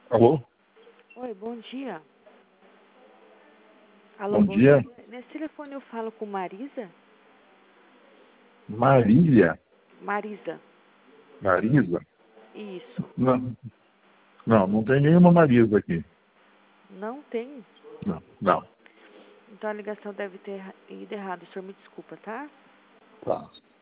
Alô? Oi, bom dia. Alô, Bom dia. Nesse telefone eu falo com Marisa? Marília? Marisa, Marisa? isso. Não tem nenhuma Marisa aqui. Não tem? Não. Então a ligação deve ter ido errado. O senhor me desculpa, tá? Tá.